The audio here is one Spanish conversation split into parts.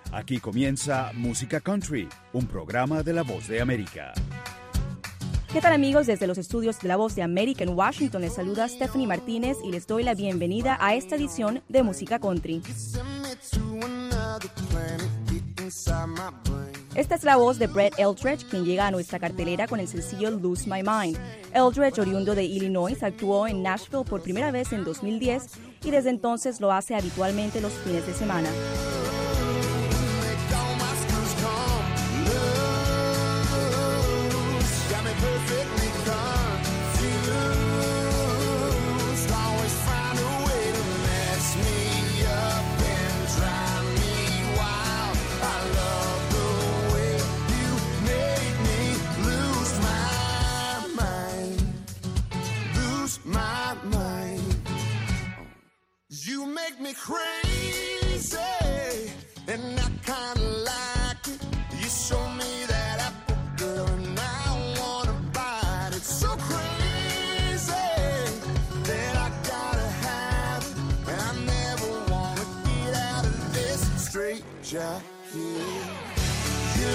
Aquí comienza Música Country, un programa de La Voz de América. ¿Qué tal, amigos? Desde los estudios de La Voz de América en Washington les saluda Stephanie Martínez y les doy la bienvenida a esta edición de Música Country. Esta es la voz de Brett Eldredge, quien llega a nuestra cartelera con el sencillo Lose My Mind. Eldredge, oriundo de Illinois, actuó en Nashville por primera vez en 2010 y desde entonces lo hace habitualmente los fines de semana. You make me crazy, and I kinda like it. You show me that apple, girl, and I wanna bite it. So crazy that I gotta have it, and I never wanna get out of this straight jacket. You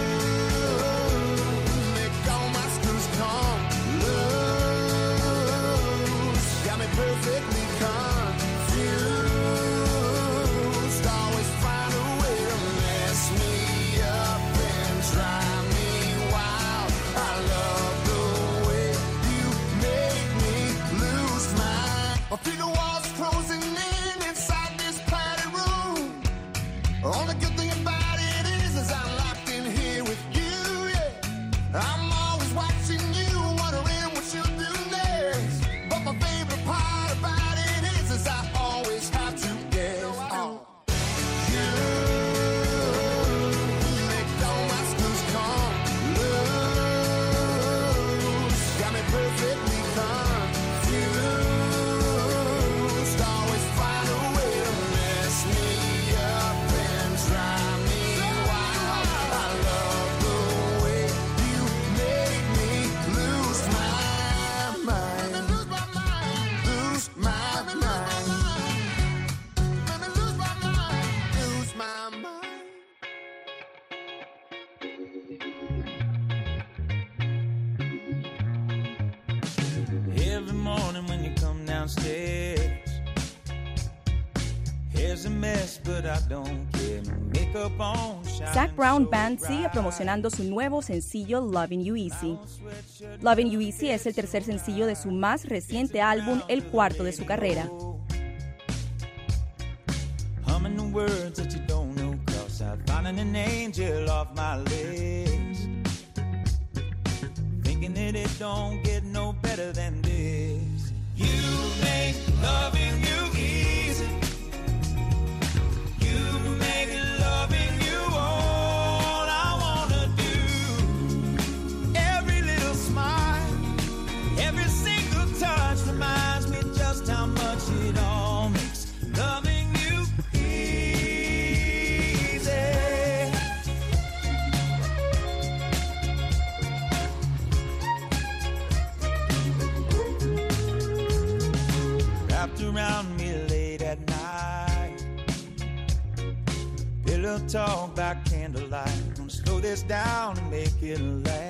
make all my screws come loose, got me perfectly calm. I feel the walls closing in inside this padded room. Only good thing about it is I'm locked in here with you, yeah. I'm always watching you, wondering what you'll do next. But my favorite part about it is I always have to guess. Oh. You make all my screws come loose, got me perfectly confused. Every morning when you come downstairs, here's a mess, but I don't care. No makeup on, Zac Brown Band sigue promocionando su nuevo sencillo Lovin' You Easy. Lovin' You Easy es el tercer sencillo de su más reciente álbum, el cuarto de su carrera. Humming the words that you don't know, 'cause I'm finding an angel off my list. Thinking that it don't get no better than this. You make loving you easy. You make loving you all I wanna do. Every little smile, every single touch reminds me just how much it all makes loving you easy. Wrapped around me late at night, pillow talk by candlelight. Gonna slow this down and make it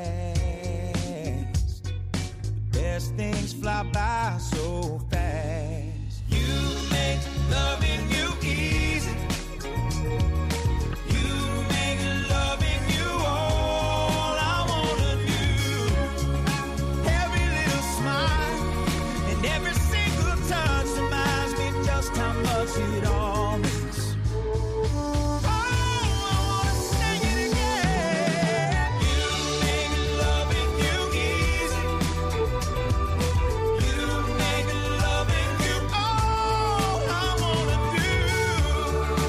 last. The best things fly by so fast. You make loving you easy. You make loving you all I wanna do. Every little smile and every single touch reminds me just how much it all means. Oh, I wanna sing it again. You make loving you easy. You make loving you all I wanna do.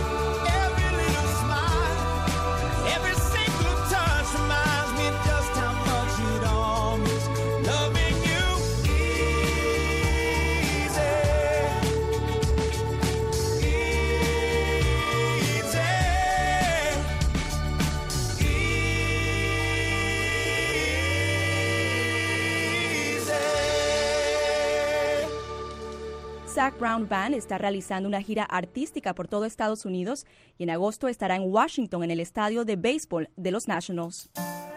Zac Brown Band está realizando una gira artística por todo Estados Unidos y en agosto estará en Washington en el estadio de béisbol de los Nationals.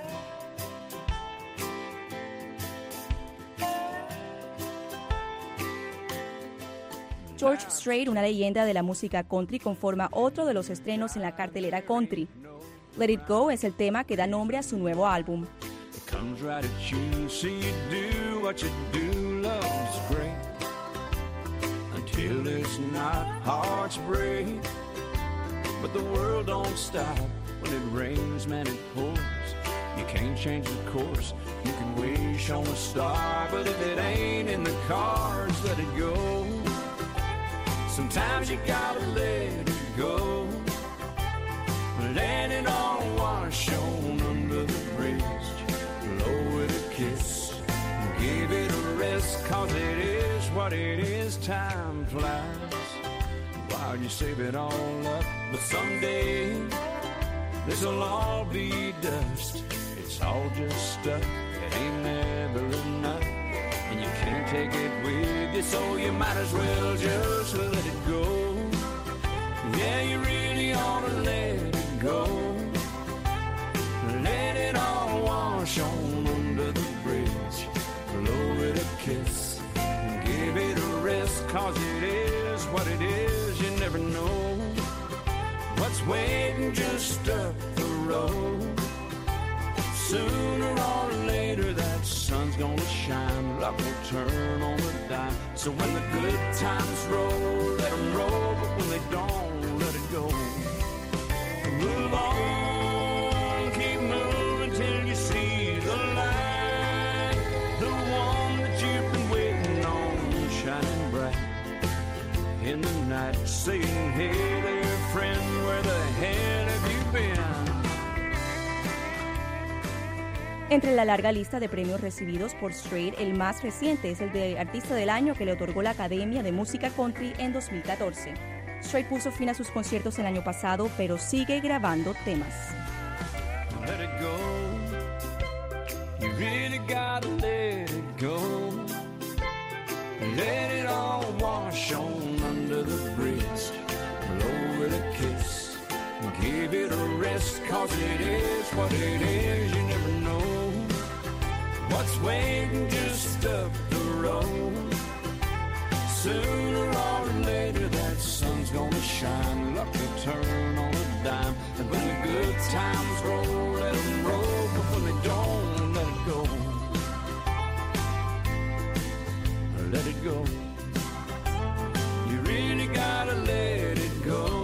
George Strait, una leyenda de la música country, conforma otro de los estrenos en la cartelera country. Let It Go es el tema que da nombre a su nuevo álbum. Comes right at you, see you do what you do, love's great. Until it's not, hearts break. But the world don't stop when it rains, man, it pours. You can't change the course, you can wish on a star, but if it ain't in the cards, let it go. Sometimes you gotta let it go. Let it all wash on under the bridge. Blow it a kiss, give it a rest, cause it is what it is, time flies while you save it all up. But someday, this'll all be dust. It's all just stuff, it ain't never enough. And you can't take it with you, so you might as well just let it go. Yeah, you really ought to let it go. Let it all wash on under the bridge. Blow it a kiss and give it a rest, cause it is what it is. You never know what's waiting just up the road. Sooner or later that sun's gonna shine, luck will turn on the dime. So when the good times roll, let them roll, but when they don't, let it go. Move on, keep moving till you see the light, the one that you've been waiting on, shining bright in the night, saying, hey there friend, where the hell have you been? Entre la larga lista de premios recibidos por Strait, el más reciente es el de Artista del Año que le otorgó la Academia de Música Country en 2014. Strait puso fin a sus conciertos el año pasado, pero sigue grabando temas. Let it go. You really gotta let it go. Let it all wash on under the bridge. Blow it a kiss. Give it a rest, cause it is what it is. You never know what's waiting just up the road. Sooner or later that sun's gonna shine, luck will turn on a dime. And when the good times roll, let them roll, but when they don't, let it go. Let it go. You really gotta let it go.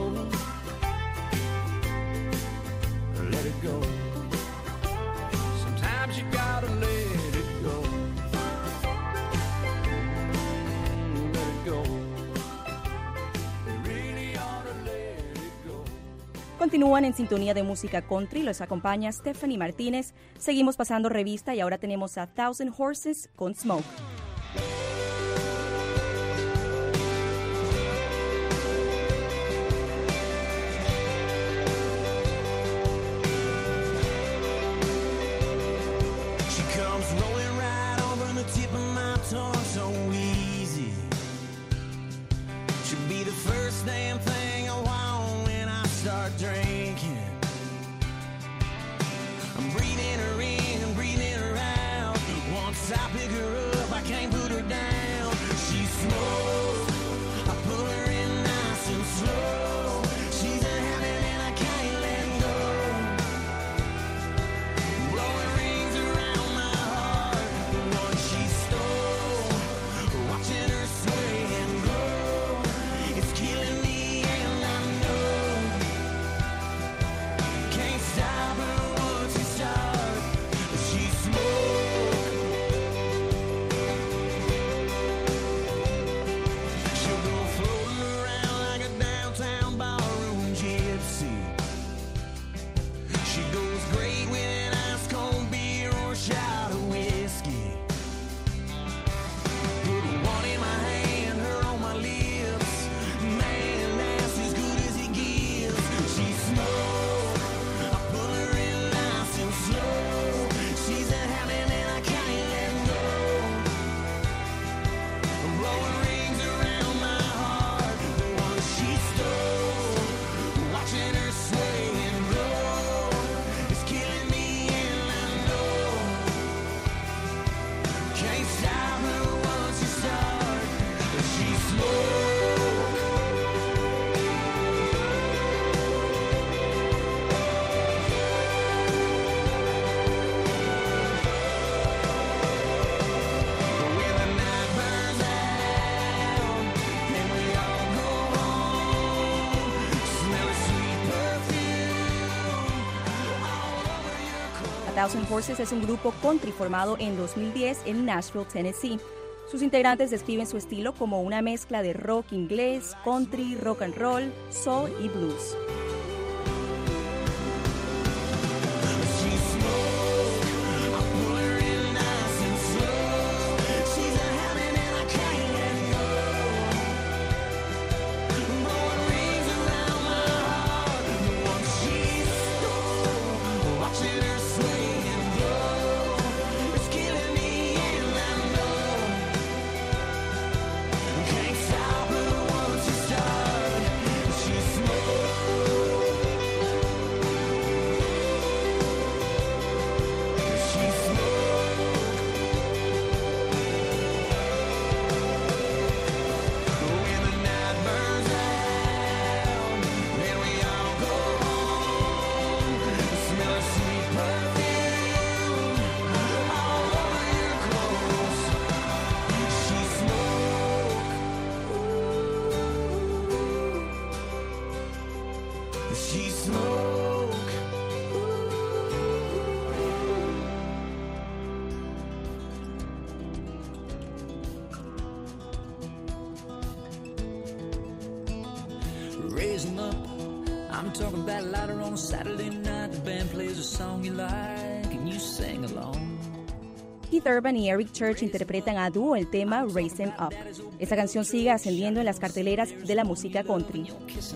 Let it go. Sometimes you gotta let it go. Let it go. You really ought to let it go. Continúan en sintonía de música country, los acompaña Stephanie Martínez. Seguimos pasando revista y ahora tenemos a Thousand Horses con Smoke. I pick her up, I can't put her down. She's smoke, I pull her in nice and slow. She's a habit and I can't let go. Blowing rings around my heart, the one she stole. Watching her sway and grow, it's killing me and I know. Thousand Horses es un grupo country formado en 2010 en Nashville, Tennessee. Sus integrantes describen su estilo como una mezcla de rock inglés, country, rock and roll, soul y blues. Raise 'em up. I'm talking about later on a Saturday night. The band plays a song you like and you sing along. Keith Urban y Eric Church interpretan a dúo el tema Raise 'Em Up. Esta canción sigue ascendiendo en las carteleras de la música country.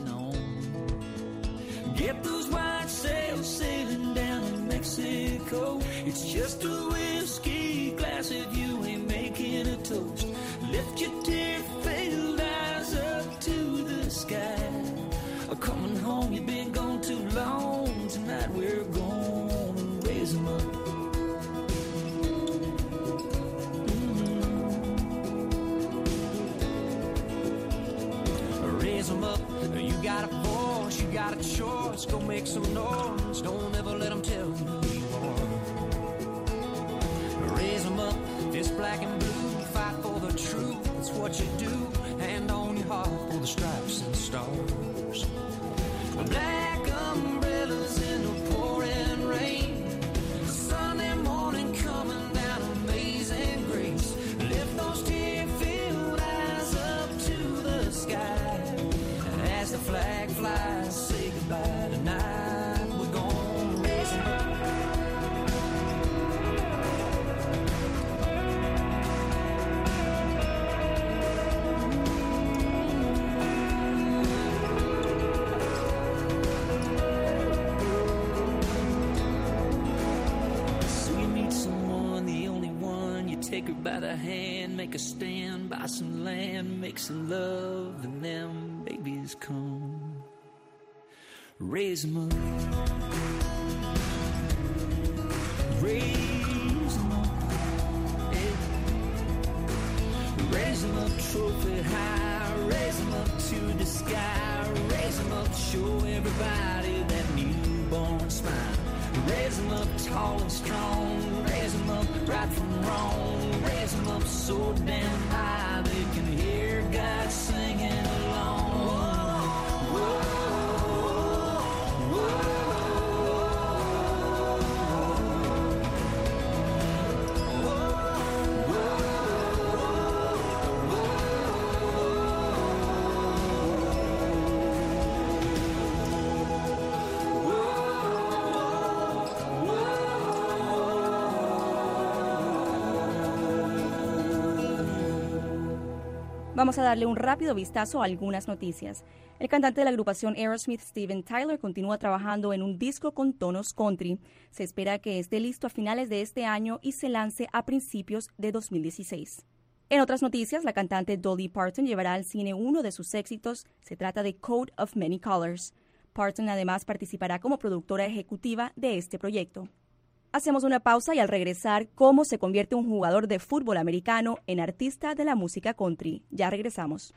Get those white sails sailing down in Mexico. It's just a whiskey glass if you ain't making a toast. Lift your tear-filled eyes up to the sky. Coming home, you've been gone too long. Tonight we're gonna raise 'em up. Raise 'em up. You got a voice, you got a choice. Go make some noise. Don't ever let 'em tell you who you are. Raise 'em up. It's black and blue. Fight for the truth. It's what you do. Hand on your heart for the stripes and stars. Black umbrellas in the pouring rain. Sunday morning coming down, amazing grace. Lift those tear-filled eyes up to the sky. As the flag flies, say goodbye tonight. We're gonna raise 'em up. Take her by the hand, make a stand, buy some land, make some love, and them babies come. Raise 'em up. Raise 'em up. Yeah. Raise 'em up, trophy high. Raise 'em up to the sky. Raise 'em up, show everybody that newborn smile. Raise 'em up tall and strong. Raise 'em up right from wrong. Raise 'em up so damn high they can hear God singing along. Whoa, whoa, whoa. Vamos a darle un rápido vistazo a algunas noticias. El cantante de la agrupación Aerosmith, Steven Tyler, continúa trabajando en un disco con tonos country. Se espera que esté listo a finales de este año y se lance a principios de 2016. En otras noticias, la cantante Dolly Parton llevará al cine uno de sus éxitos. Se trata de Coat of Many Colors. Parton además participará como productora ejecutiva de este proyecto. Hacemos una pausa y al regresar, cómo se convierte un jugador de fútbol americano en artista de la música country. Ya regresamos.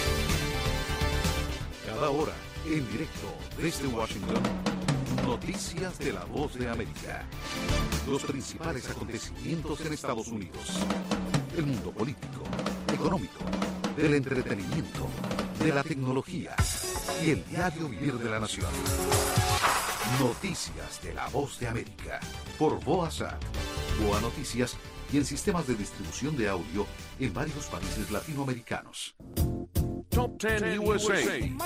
Cada hora, en directo desde Washington, noticias de la Voz de América. Los principales acontecimientos en Estados Unidos. El mundo político, económico, del entretenimiento, de la tecnología y el diario vivir de la nación. Noticias de la Voz de América. Por Boa-Sat, Boa Noticias y en sistemas de distribución de audio en varios países latinoamericanos. Top 10 USA.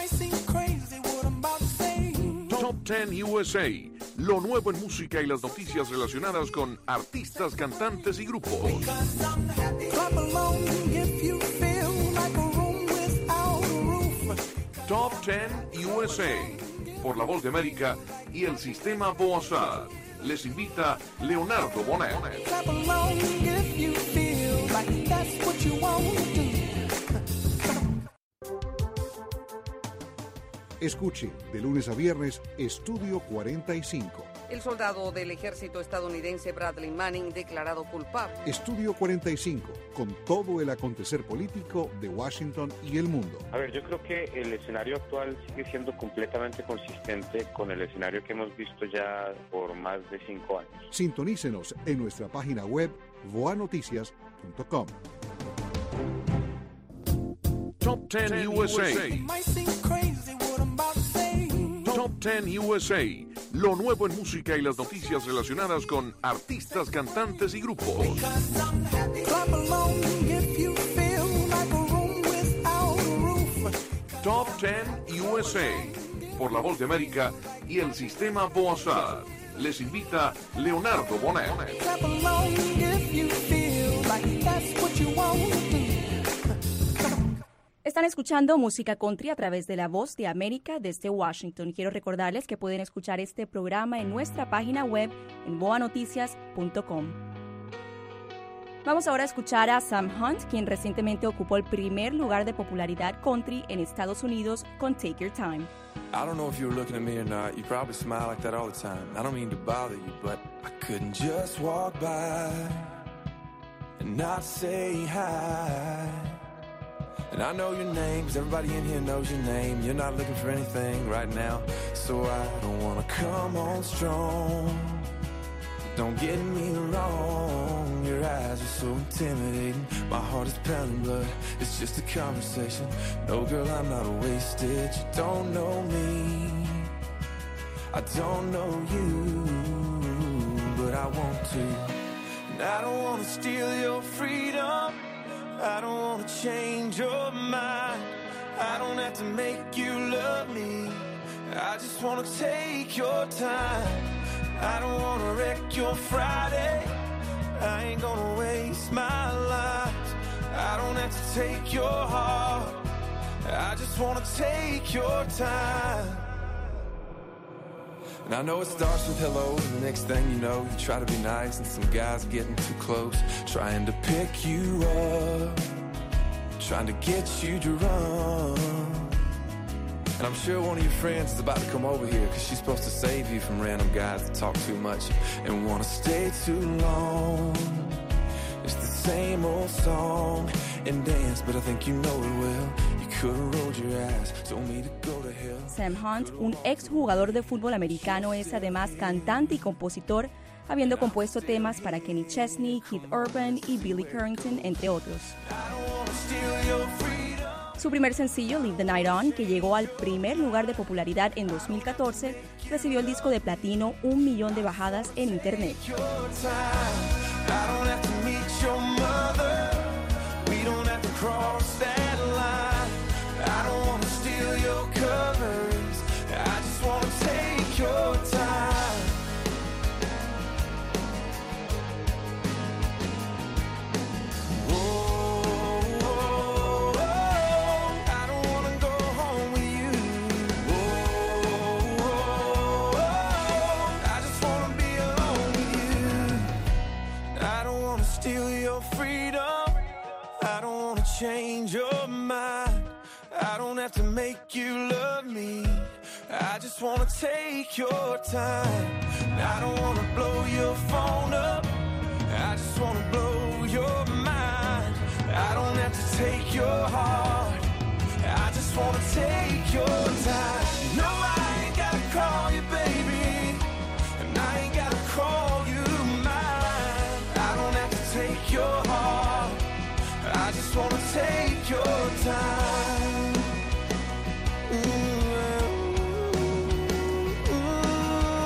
Top 10 USA. Lo nuevo en música y las noticias relacionadas con artistas, cantantes y grupos. Top 10 USA. Por La Voz de América y el sistema Boa-Sat. Les invita Leonardo Bonet. Escuche de lunes a viernes Estudio 45. El soldado del ejército estadounidense Bradley Manning declarado culpable. Estudio 45, con todo el acontecer político de Washington y el mundo. A ver, yo creo que el escenario actual sigue siendo completamente consistente con el escenario que hemos visto ya por más de 5 años. Sintonícenos en nuestra página web voanoticias.com. Top 10 USA. Top 10 USA. Lo nuevo en música y las noticias relacionadas con artistas, cantantes y grupos. Top 10 USA. Por La Voz de América y el sistema Boa-Sat. Les invita Leonardo Bonet. Están escuchando música country a través de La Voz de América desde Washington. Quiero recordarles que pueden escuchar este programa en nuestra página web en boanoticias.com. Vamos ahora a escuchar a Sam Hunt, quien recientemente ocupó el primer lugar de popularidad country en Estados Unidos con Take Your Time. I don't know if you were looking at me or not. You probably smile like that all the time. I don't mean to bother you, but I couldn't just walk by and not say hi. And I know your name, 'cause everybody in here knows your name. You're not looking for anything right now, so I don't wanna come on strong. Don't get me wrong, your eyes are so intimidating. My heart is pounding, but it's just a conversation. No, girl, I'm not wasted. You don't know me, I don't know you, but I want to. And I don't wanna steal your freedom, I don't wanna change your mind. I don't have to make you love me, I just wanna take your time. I don't wanna wreck your Friday, I ain't gonna waste my life. I don't have to take your heart, I just wanna take your time. And I know it starts with hello, and the next thing you know, you try to be nice, and some guy's getting too close, trying to pick you up, trying to get you drunk. And I'm sure one of your friends is about to come over here, 'cause she's supposed to save you from random guys that talk too much and wanna stay too long. It's the same old song and dance, but I think you know it well. You could've rolled your ass, told me to go to hell. Sam Hunt, un exjugador de fútbol americano, es además cantante y compositor, habiendo compuesto temas para Kenny Chesney, Keith Urban y Billy Currington, entre otros. Su primer sencillo, Leave the Night On, que llegó al primer lugar de popularidad en 2014, recibió el disco de platino, 1 millón de bajadas en internet. Change your mind, I don't have to make you love me, I just wanna take your time. I don't wanna blow your phone up, I just wanna blow your mind. I don't have to take your heart, I just wanna take your time. No, I ain't gotta call you baby, and I ain't gotta call you mine. I don't have to take your heart, I just wanna take your time.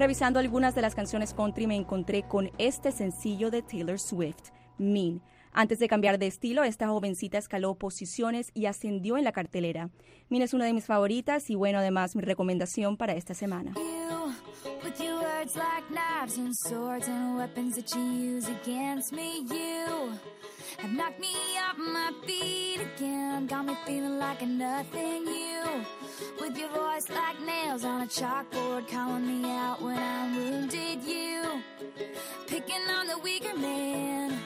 revisando algunas de las canciones country me encontré con este sencillo de Taylor Swift, Mean. Antes de cambiar de estilo, esta jovencita escaló posiciones y ascendió en la cartelera. Mean es una de mis favoritas y bueno, además mi recomendación para esta semana. With your words like knives and swords and weapons that you use against me, you have knocked me off my feet again, got me feeling like a nothing. You, with your voice like nails on a chalkboard, calling me out when I'm wounded. You, picking on the weaker man.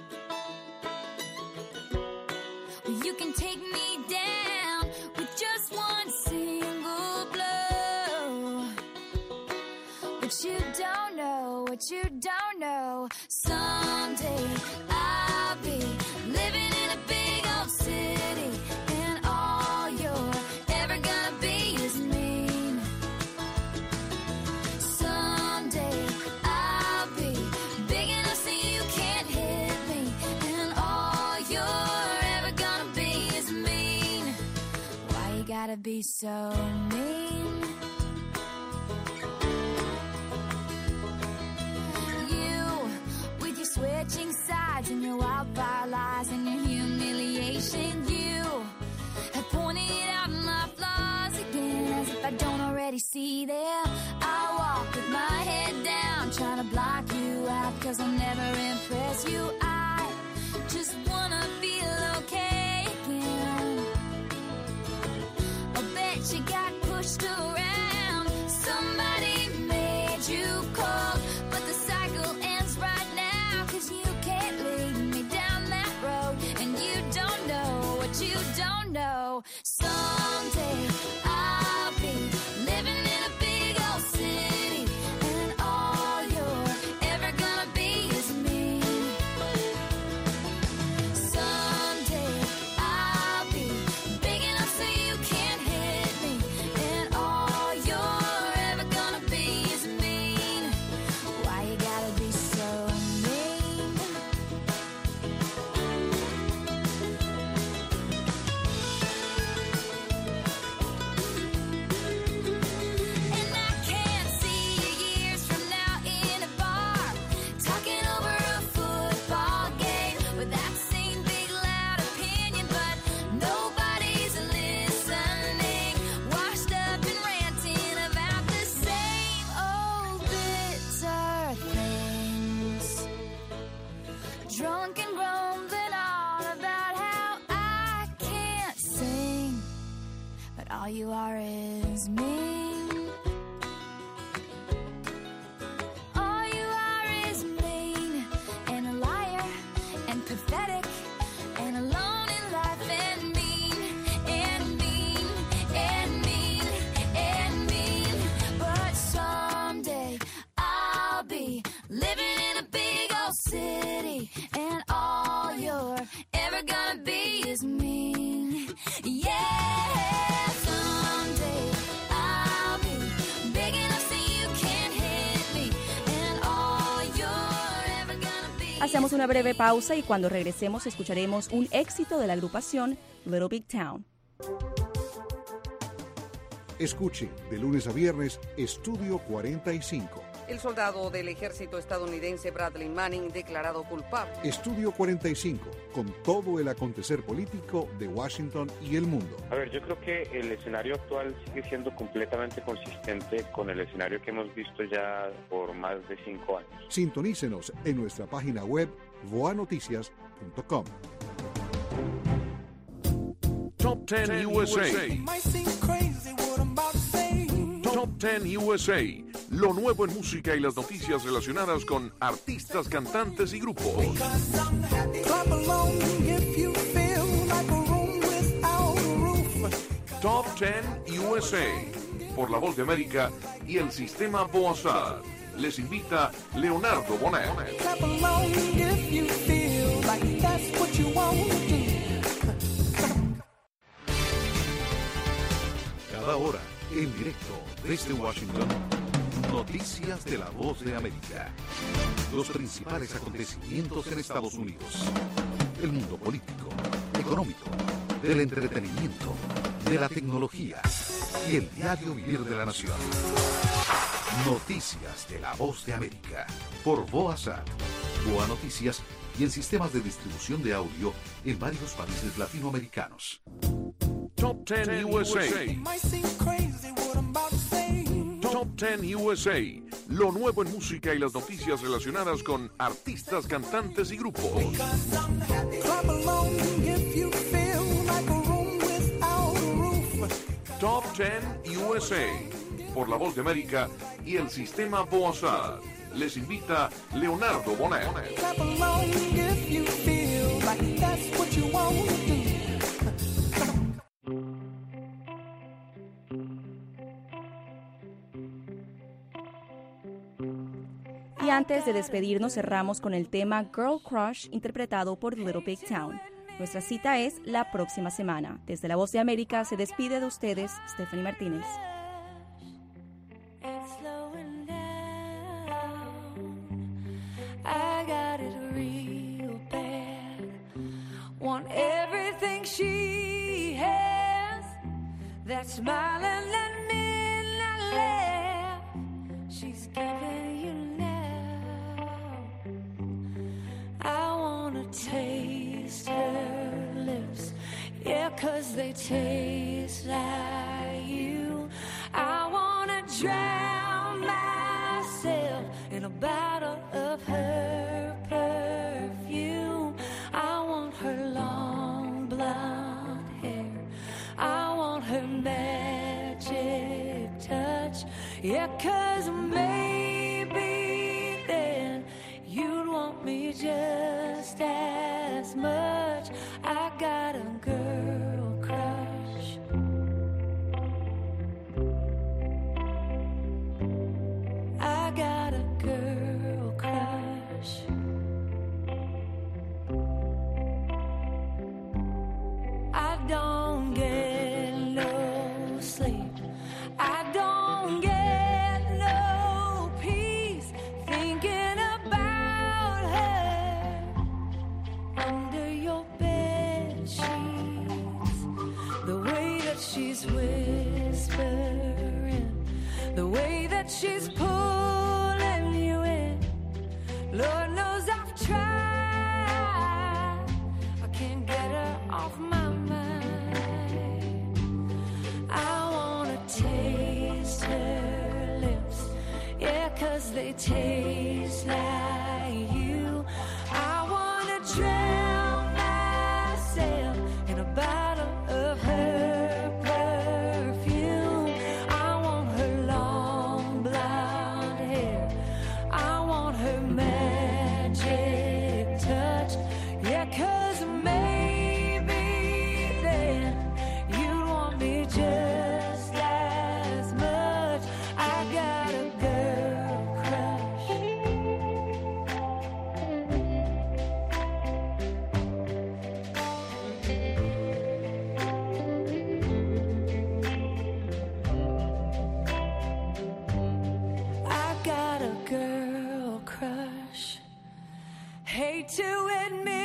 Well, you can take me down with just one single blow. What you don't know, someday I'll be living in a big old city, and all you're ever gonna be is mean. Someday I'll be big enough so you can't hit me, and all you're ever gonna be is mean. Why you gotta be so mean? Switching sides and your wildfire lies and your humiliation. You have pointed out my flaws again, as if I don't already see them. I walk with my head down, trying to block you out, cause I'll never impress you. I just wanna feel okay again. I bet you got pushed around, somebody made you cold, but the cycle ends right now, cause you can't lead me down that road, and you don't know what you don't know. Someday I'll be living in a big old city, and all you're ever gonna be is me. Someday I'll be big enough so you can't hit me, and all you're ever gonna be is mean. Why you gotta be so mean? And I can't see you years from now in a bar, talking over a football game with that same big loud opinion, but nobody's listening, washed up and ranting about the same old bitter things, drunk and grumbling on about how I can't sing, but all you are is mean. All you are is mean, and a liar, and pathetic, and alone in life, and mean, and mean, and mean, and mean. But someday I'll be living in a big old city, and all you're ever gonna be is mean. Yeah, someday I'll be big enough so you can't hit me, and all you're ever gonna be. Hacemos una breve pausa y cuando regresemos escucharemos un éxito de la agrupación Little Big Town. Escuche de lunes a viernes Estudio 45. El soldado del ejército estadounidense Bradley Manning declarado culpable. Estudio 45, con todo el acontecer político de Washington y el mundo. A ver, yo creo que el escenario actual sigue siendo completamente consistente con el escenario que hemos visto ya por más de 5 años. Sintonícenos en nuestra página web voanoticias.com. Top 10 USA. Might seem crazy what I'm about to say. Top 10 USA. Lo nuevo en música y las noticias relacionadas con artistas, cantantes y grupos. Clap along if you feel like a room without a roof. Top 10 USA. Por La Voz de América y el sistema Boazar. Les invita Leonardo Bonet. Clap along if you feel like that's what you want to do. Cada hora, en directo desde Washington, noticias de La Voz de América. Los principales acontecimientos en Estados Unidos. El mundo político, económico, del entretenimiento, de la tecnología y el diario vivir de la nación. Noticias de la Voz de América. Por Boasat, Boa Noticias y en sistemas de distribución de audio en varios países latinoamericanos. Top 10 USA. Top 10 USA. Lo nuevo en música y las noticias relacionadas con artistas, cantantes y grupos. Top 10 USA. Por la Voz de América y el sistema Boasat. Les invita Leonardo Bonet. Y antes de despedirnos cerramos con el tema Girl Crush interpretado por Little Big Town. Nuestra cita es la próxima semana. Desde La Voz de América se despide de ustedes Stephanie Martínez. I got it real bad. Want everything she has. That smiling and midnight laugh she's giving you now. I wanna taste her lips, yeah, 'cause they taste like you. I wanna drown myself in a bottle of her perfume. I want her long blonde hair. I want her magic touch. Yeah, 'cause maybe then you'd want me just as much. I got a girl crush. I got a girl crush. I don't get no sleep. I don't get no peace thinking about her under your bed sheets. The way that she's whispering, the way that she's pulling you in. Lord knows I've tried. I can't get her off my mind. I wanna taste her lips, yeah, 'cause they taste like you. I wanna drown myself in a bottle of her perfume. I want her long blonde hair. I want her magic touch. Yeah, 'cause maybe then you want me just as much. I got a girl crush. I got a girl crush. Hate to admit